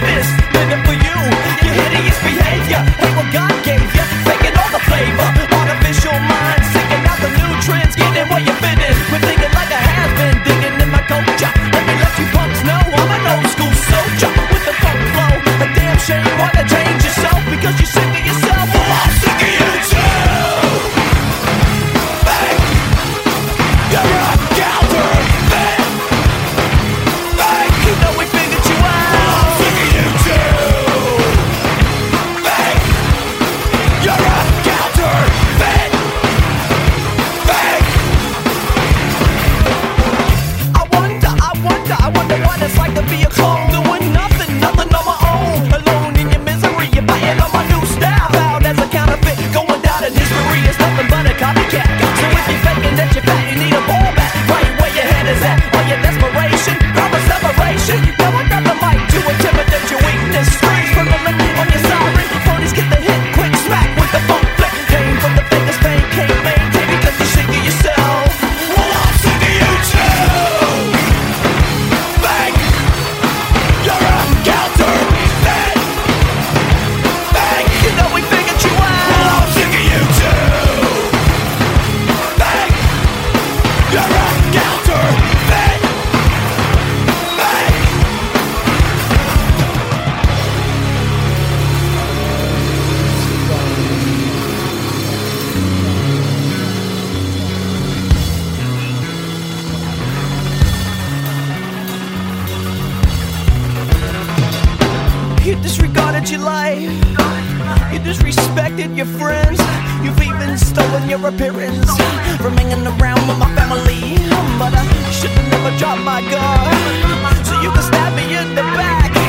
this, living for you. Your hideous behavior ain't what God gave you. Faking all the flavor, artificial mind, seeking out the new trends, getting where you fit in. We're thinking like a has-been, digging in my culture. Let me let you punks know I'm an old school soldier with the funk flow. A damn shame, wanna change yourself because you're sick of yourself. Well, I'm sick of you too. Fake, you're a counterfeit. Fake, you know we figured you out. Well, I'm sick of you too. Fake, you're a counterfeit. Fake. I wonder what it's like to be a clone, doing nothing on my own. Alone in your misery, you're biting on my new style. Out as a counterfeit, going down in history is nothing but a copycat. So if you're faking that you're fat, you need a ball back. Right where your head is at, or your desperation, promise separation. Now I got the mic to intimidate your weakness. Screams from the lick on your siren. Phonies get the hit, quick smack with the funk flick. Came from the fakest fame, can't maintain because you're sick of yourself. Well, I'm sick of you too. Fake, you're a counterfeit. Fake, you know we figured you out. Well, I'm sick of you too. Fake, you're a counterfeit. Fake. You disregarded your life. You disrespected your friends. You've even stolen your appearance from hanging around with my family. But I should've never dropped my guard, so you can stab me in the back.